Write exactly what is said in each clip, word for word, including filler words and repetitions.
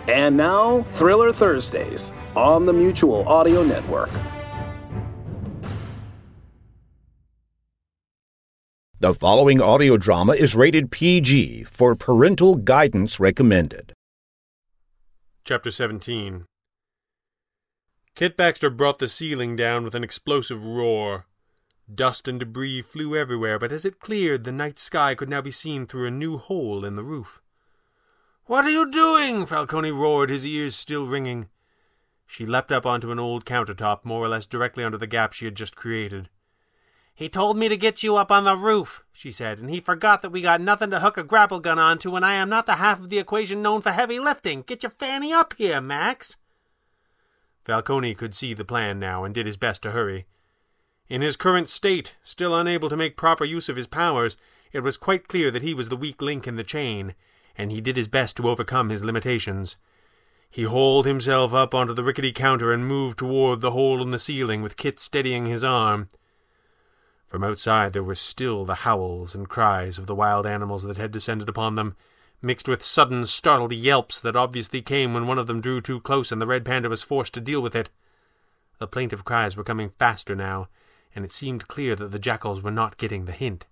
And now, Thriller Thursdays on the Mutual Audio Network. The following audio drama is rated P G for parental guidance recommended. Chapter seventeen. Kit Baxter brought the ceiling down with an explosive roar. Dust and debris flew everywhere, but as it cleared, the night sky could now be seen through a new hole in the roof. "What are you doing?" Falcone roared, his ears still ringing. She leapt up onto an old countertop, more or less directly under the gap she had just created. "He told me to get you up on the roof," she said, "and he forgot that we got nothing to hook a grapple gun onto, and I am not the half of the equation known for heavy lifting. Get your fanny up here, Max." Falcone could see the plan now, and did his best to hurry. In his current state, still unable to make proper use of his powers, it was quite clear that he was the weak link in the chain, and he did his best to overcome his limitations. He hauled himself up onto the rickety counter and moved toward the hole in the ceiling, with Kit steadying his arm. From outside there were still the howls and cries of the wild animals that had descended upon them, mixed with sudden, startled yelps that obviously came when one of them drew too close and the red panda was forced to deal with it. The plaintive cries were coming faster now, and it seemed clear that the jackals were not getting the hint.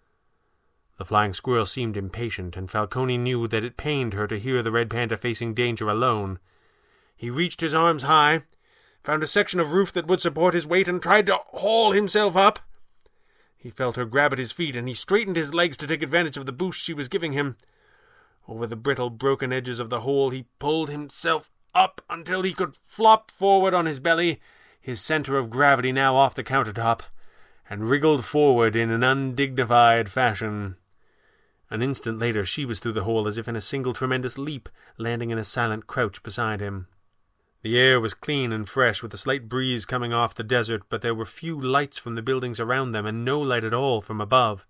The flying squirrel seemed impatient, and Falcone knew that it pained her to hear the red panda facing danger alone. He reached his arms high, found a section of roof that would support his weight, and tried to haul himself up. He felt her grab at his feet, and he straightened his legs to take advantage of the boost she was giving him. Over the brittle, broken edges of the hole he pulled himself up until he could flop forward on his belly, his center of gravity now off the countertop, and wriggled forward in an undignified fashion. An instant later she was through the hole as if in a single tremendous leap, landing in a silent crouch beside him. The air was clean and fresh, with a slight breeze coming off the desert, but there were few lights from the buildings around them, and no light at all from above.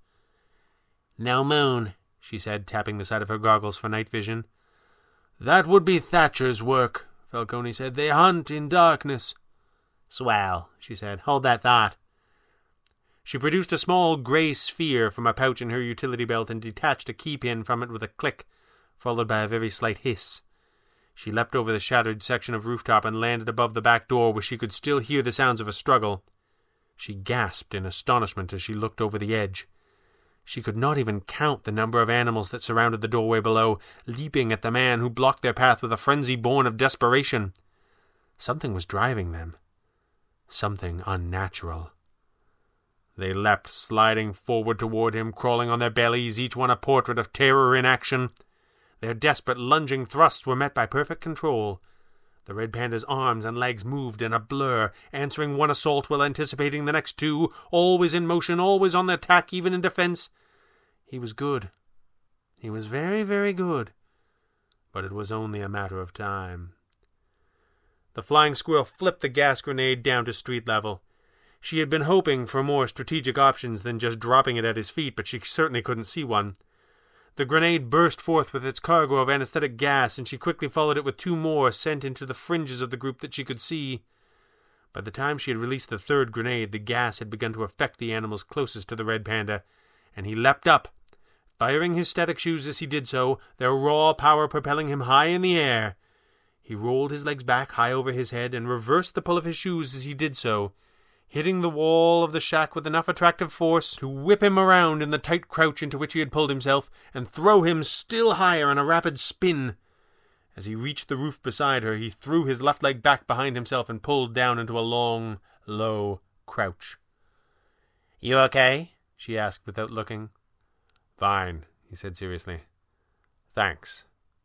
"No moon," she said, tapping the side of her goggles for night vision. "That would be Thatcher's work," Falcone said. "They hunt in darkness." "Swell," she said. "Hold that thought." She produced a small grey sphere from a pouch in her utility belt and detached a key-pin from it with a click, followed by a very slight hiss. She leapt over the shattered section of rooftop and landed above the back door, where she could still hear the sounds of a struggle. She gasped in astonishment as she looked over the edge. She could not even count the number of animals that surrounded the doorway below, leaping at the man who blocked their path with a frenzy born of desperation. Something was driving them. Something unnatural. They leapt, sliding forward toward him, crawling on their bellies, each one a portrait of terror in action. Their desperate, lunging thrusts were met by perfect control. The red panda's arms and legs moved in a blur, answering one assault while anticipating the next two, always in motion, always on the attack, even in defense. He was good. He was very, very good. But it was only a matter of time. The flying squirrel flipped the gas grenade down to street level. She had been hoping for more strategic options than just dropping it at his feet, but she certainly couldn't see one. The grenade burst forth with its cargo of anesthetic gas, and she quickly followed it with two more sent into the fringes of the group that she could see. By the time she had released the third grenade, the gas had begun to affect the animals closest to the red panda, and he leapt up, firing his static shoes as he did so, their raw power propelling him high in the air. He rolled his legs back high over his head and reversed the pull of his shoes as he did so, hitting the wall of the shack with enough attractive force to whip him around in the tight crouch into which he had pulled himself, and throw him still higher in a rapid spin. As he reached the roof beside her, he threw his left leg back behind himself and pulled down into a long, low crouch. "You okay?" she asked without looking. "Fine," he said seriously. "Thanks."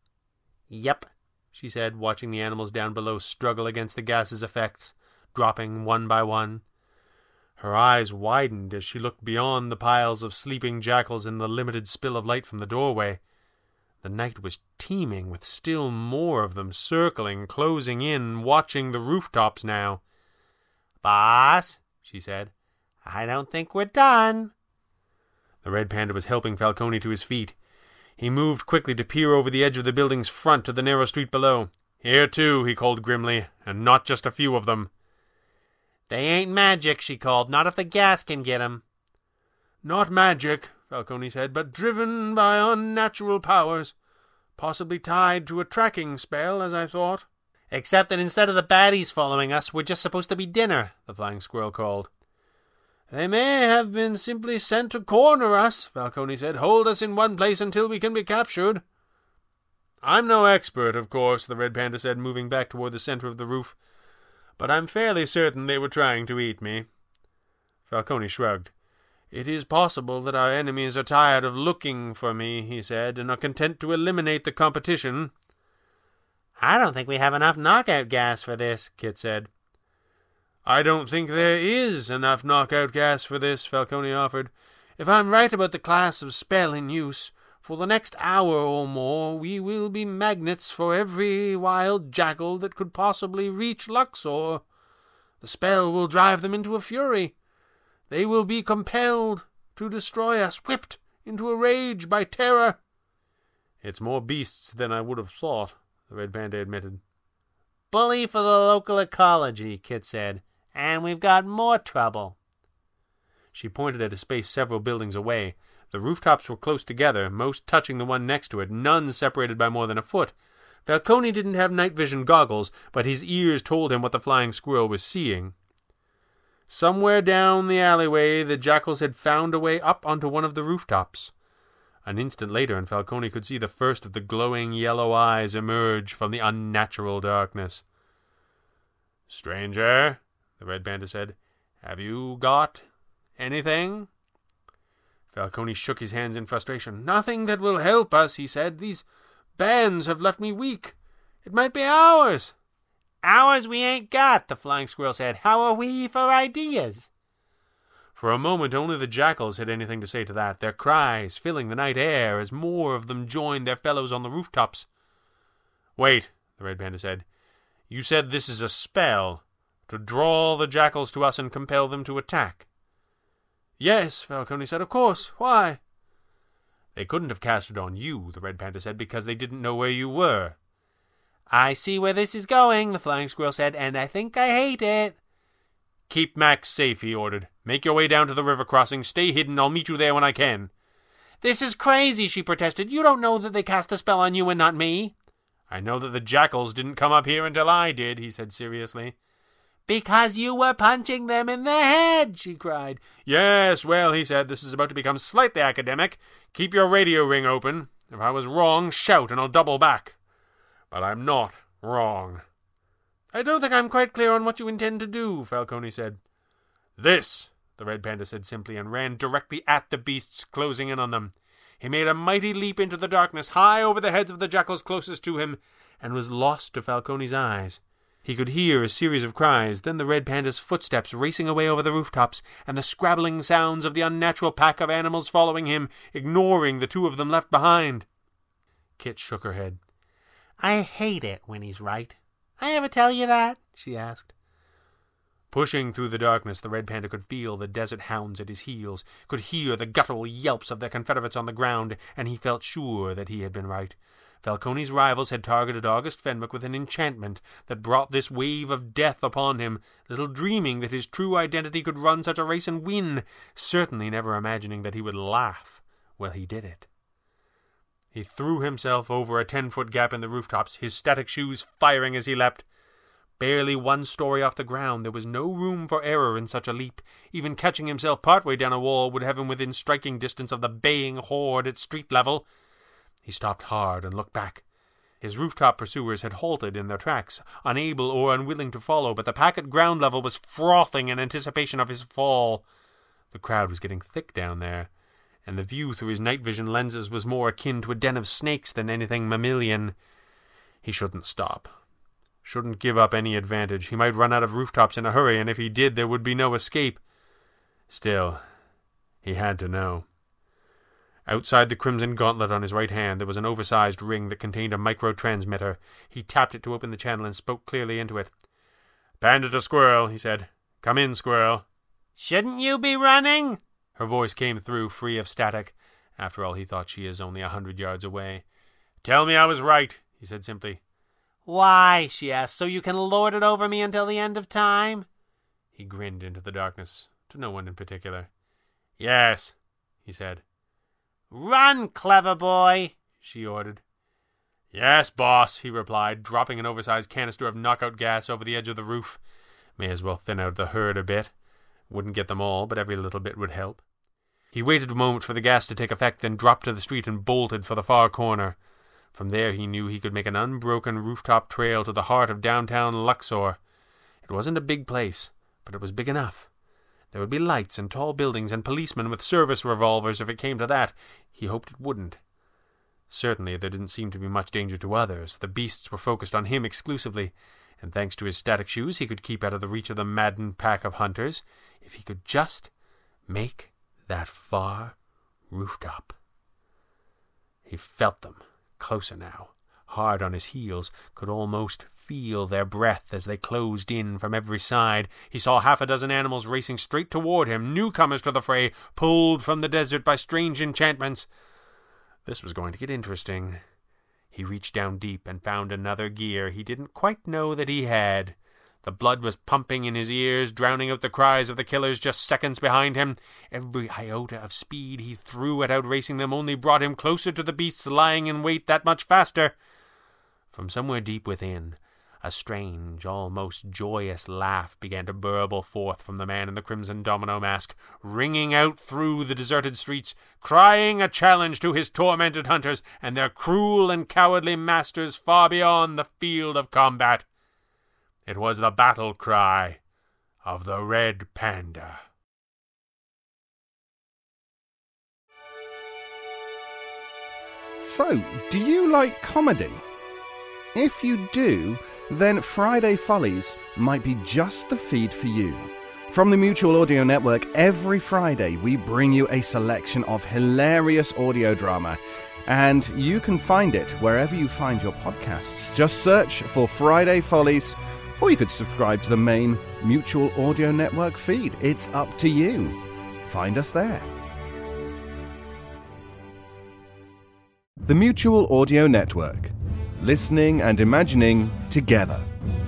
"Yep," she said, watching the animals down below struggle against the gas's effects, dropping one by one. Her eyes widened as she looked beyond the piles of sleeping jackals in the limited spill of light from the doorway. The night was teeming with still more of them, circling, closing in, watching the rooftops now. "Boss," she said, "I don't think we're done." The red panda was helping Falcone to his feet. He moved quickly to peer over the edge of the building's front to the narrow street below. "Here, too," he called grimly, "and not just a few of them." "They ain't magic," she called, "not if the gas can get 'em." "Not magic," Falcone said, "but driven by unnatural powers. Possibly tied to a tracking spell, as I thought. Except that instead of the baddies following us, we're just supposed to be dinner, the flying squirrel called. They may have been simply sent to corner us, Falcone said. Hold us in one place until we can be captured. I'm no expert, of course, the red panda said, moving back toward the center of the roof. But I'm fairly certain they were trying to eat me. Falcone shrugged. It is possible that our enemies are tired of looking for me, he said, and are content to eliminate the competition. I don't think we have enough knockout gas for this, Kit said. I don't think there is enough knockout gas for this, Falcone offered. If I'm right about the class of spell in use, for the next hour or more we will be magnets for every wild jackal that could possibly reach Luxor. The spell will drive them into a fury. They will be compelled to destroy us, whipped into a rage by terror. It's more beasts than I would have thought, the red panda admitted. Bully for the local ecology, Kit said, and we've got more trouble. She pointed at a space several buildings away. The rooftops were close together, most touching the one next to it, none separated by more than a foot. Falcone didn't have night vision goggles, but his ears told him what the flying squirrel was seeing. Somewhere down the alleyway, the jackals had found a way up onto one of the rooftops. An instant later, and Falcone could see the first of the glowing yellow eyes emerge from the unnatural darkness. "Stranger," the red panda said, "have you got anything?" Falcone shook his hands in frustration. "Nothing that will help us," he said. "These bands have left me weak. It might be hours." "Hours we ain't got," the flying squirrel said. "How are we for ideas?" For a moment only the jackals had anything to say to that, their cries filling the night air as more of them joined their fellows on the rooftops. "Wait," the red panda said. "You said this is a spell, to draw the jackals to us and compel them to attack." "Yes," Falcone said, "of course. Why?" "They couldn't have cast it on you," the red panda said, "because they didn't know where you were." "I see where this is going," the flying squirrel said, "and I think I hate it." "Keep Max safe," he ordered. "Make your way down to the river crossing. Stay hidden. I'll meet you there when I can." "This is crazy," she protested. "You don't know that they cast a spell on you and not me." "I know that the jackals didn't come up here until I did," he said seriously. "Because you were punching them in the head," she cried. "Yes, well," he said, "this is about to become slightly academic. Keep your radio ring open. If I was wrong, shout and I'll double back. But I'm not wrong." "I don't think I'm quite clear on what you intend to do," Falcone said. "This," the red panda said simply, and ran directly at the beasts, closing in on them. He made a mighty leap into the darkness, high over the heads of the jackals closest to him, and was lost to Falcone's eyes. He could hear a series of cries, then the red panda's footsteps racing away over the rooftops, and the scrabbling sounds of the unnatural pack of animals following him, ignoring the two of them left behind. Kit shook her head. "I hate it when he's right. I ever tell you that?" she asked. Pushing through the darkness, the red panda could feel the desert hounds at his heels, could hear the guttural yelps of their confederates on the ground, and he felt sure that he had been right. Falcone's rivals had targeted August Fenwick with an enchantment that brought this wave of death upon him, little dreaming that his true identity could run such a race and win, certainly never imagining that he would laugh while he did it. He threw himself over a ten-foot gap in the rooftops, his static shoes firing as he leapt. Barely one story off the ground, there was no room for error in such a leap. Even catching himself partway down a wall would have him within striking distance of the baying horde at street level. He stopped hard and looked back. His rooftop pursuers had halted in their tracks, unable or unwilling to follow, but the pack at ground level was frothing in anticipation of his fall. The crowd was getting thick down there, and the view through his night vision lenses was more akin to a den of snakes than anything mammalian. He shouldn't stop. Shouldn't give up any advantage. He might run out of rooftops in a hurry, and if he did, there would be no escape. Still, he had to know. Outside the crimson gauntlet on his right hand, there was an oversized ring that contained a micro-transmitter. He tapped it to open the channel and spoke clearly into it. "Panda to Squirrel," he said. "Come in, Squirrel." "Shouldn't you be running?" Her voice came through, free of static. After all, he thought she is only a hundred yards away. "Tell me I was right," he said simply. "Why?" she asked. "So you can lord it over me until the end of time?" He grinned into the darkness, to no one in particular. "Yes," he said. "Run, clever boy," she ordered. "Yes, boss," he replied, dropping an oversized canister of knockout gas over the edge of the roof. May as well thin out the herd a bit. Wouldn't get them all, but every little bit would help. He waited a moment for the gas to take effect, then dropped to the street and bolted for the far corner. From there he knew he could make an unbroken rooftop trail to the heart of downtown Luxor. It wasn't a big place, but it was big enough. There would be lights and tall buildings and policemen with service revolvers if it came to that. He hoped it wouldn't. Certainly there didn't seem to be much danger to others. The beasts were focused on him exclusively, and thanks to his static shoes he could keep out of the reach of the maddened pack of hunters if he could just make that far rooftop. He felt them, closer now, hard on his heels, could almost feel their breath as they closed in from every side. He saw half a dozen animals racing straight toward him, newcomers to the fray, pulled from the desert by strange enchantments. This was going to get interesting. He reached down deep and found another gear he didn't quite know that he had. The blood was pumping in his ears, drowning out the cries of the killers just seconds behind him. Every iota of speed he threw at outracing them only brought him closer to the beasts lying in wait that much faster. From somewhere deep within, a strange, almost joyous laugh began to burble forth from the man in the crimson domino mask, ringing out through the deserted streets, crying a challenge to his tormented hunters and their cruel and cowardly masters far beyond the field of combat. It was the battle cry of the Red Panda. So, do you like comedy? If you do, then Friday Follies might be just the feed for you. From the Mutual Audio Network, every Friday we bring you a selection of hilarious audio drama, and you can find it wherever you find your podcasts. Just search for Friday Follies, or you could subscribe to the main Mutual Audio Network feed. It's up to you. Find us there. The Mutual Audio Network. Listening and imagining together.